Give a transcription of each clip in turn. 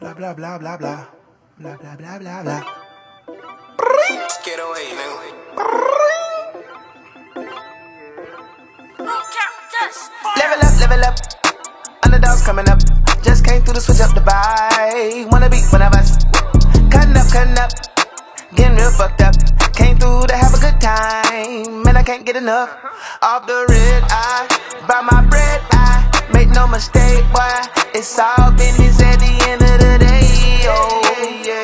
Blah, blah, blah, blah, blah. Blah, blah, blah, blah, blah. Get away, nigga. Level up. Underdogs coming up. Just came through to switch up the vibe. Wanna be one of us. Cutting up. Getting real fucked up. Came through to have a good time. Man, I can't get enough. Off the red eye. Buy my bread, I make no mistake, boy. It's all business at the end of the day. Oh, yeah.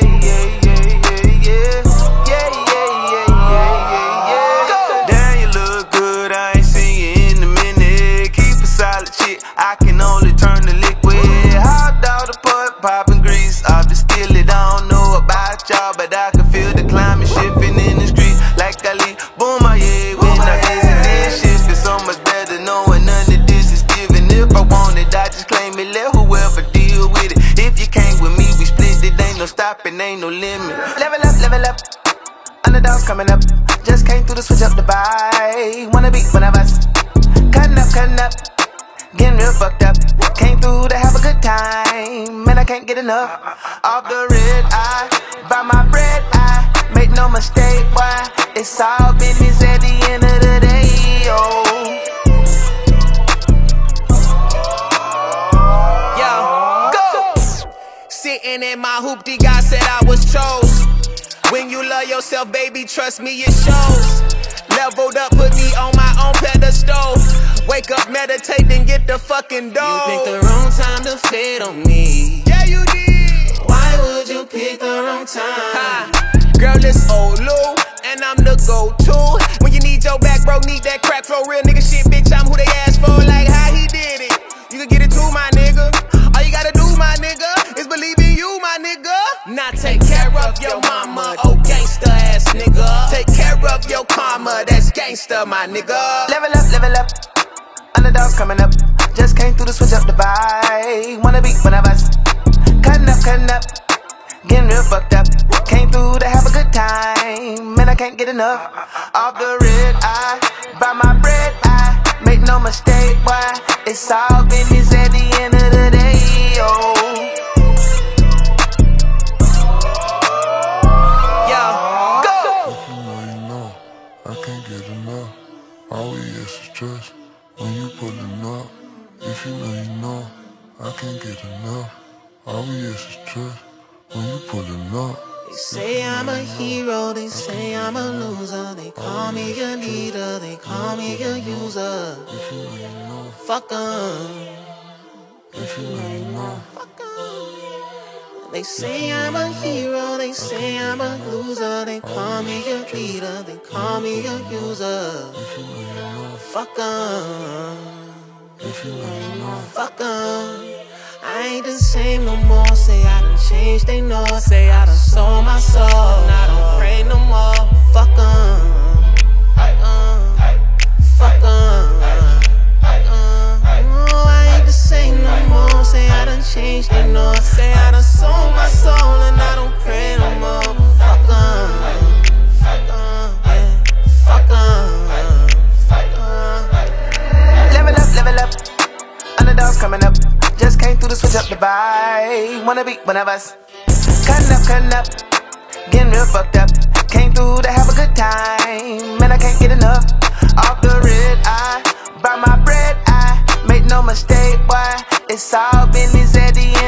Damn, you look good. I ain't seen you in a minute. Keep a solid shit. I can only turn the liquid. Hot dog the pot, popping grease off the steel. I don't know about y'all, but I can feel the climate shifting in the street. Like I leave, boom, yeah. When I visit this shit, it's so much better knowing none of this is given. If I want it, I just claim it. Let whoever deal with it. If you came with me, we split it. Ain't no stopping, ain't no limit. Level up. Underdogs coming up. Just came through to switch up the vibe. Wanna be one of us. Cutting up. Getting real fucked up. Came through to have a good time. Man, I can't get enough. Off the red eye. Buy my bread, I make no mistake, boy. It's all business at the end of the day. Oh. Yo, go! Sitting in my hoopty, God said I was chose. When you love yourself, baby, trust me, it shows. Leveled up, put me on my own pedestal. Wake up, meditate, then get the fucking dough. You picked the wrong time to fit on me. Yeah, you did. Why would you pick the wrong time? Girl, it's old Lou, and I'm the go-to. When you need your back, bro, need that crack flow. Real nigga shit, bitch, I'm who they ask for. Like how he did it. You can get it too, my nigga. All you gotta do, my nigga, is believe in you, my nigga. Now take care of your mama, oh gangsta ass nigga. Take care of your karma, that's gangsta, my nigga. Level up. Underdogs coming up. Just came through to switch up the vibe. Wanna be one of us. Cutting up. Getting real fucked up. Came through to have a good time. Man, I can't get enough. Off the red eye. Buy my bread, I make no mistake, boy. It's all business at the end of the day. Oh. Yo, go! If you know, you know. I can't get enough. All we is stress when you pulling up. If you know, you know. I can't get enough. All we is stress when you pulling up. They say I'm a hero, they say I'm a loser. They call me a leader, they call me a user. If you know, you know. Fuck 'em. If you know, you know. Fuck 'em. They say I'm a hero, they say I'm a loser. They call me a leader, they call me a user. If you know, you know. Fuck 'em. If you know, you know. Fuck 'em. I ain't the same no more. Say I done changed, they know. Say I done sold my soul. I don't pray no more. Fuck 'em. Fuck 'em. Oh, I ain't the same no more. Say I done changed, they know. Say I done sold my soul and I don't pray no more. Fuck 'em. Yeah. Fuck 'em. Level up. Underdogs coming up. Just came through to switch up the vibe. Wanna be one of us. Cutting up. Getting real fucked up. Came through to have a good time. Man, I can't get enough. Off the red eye. Buy my bread, I make no mistake, boy. It's all business at the end.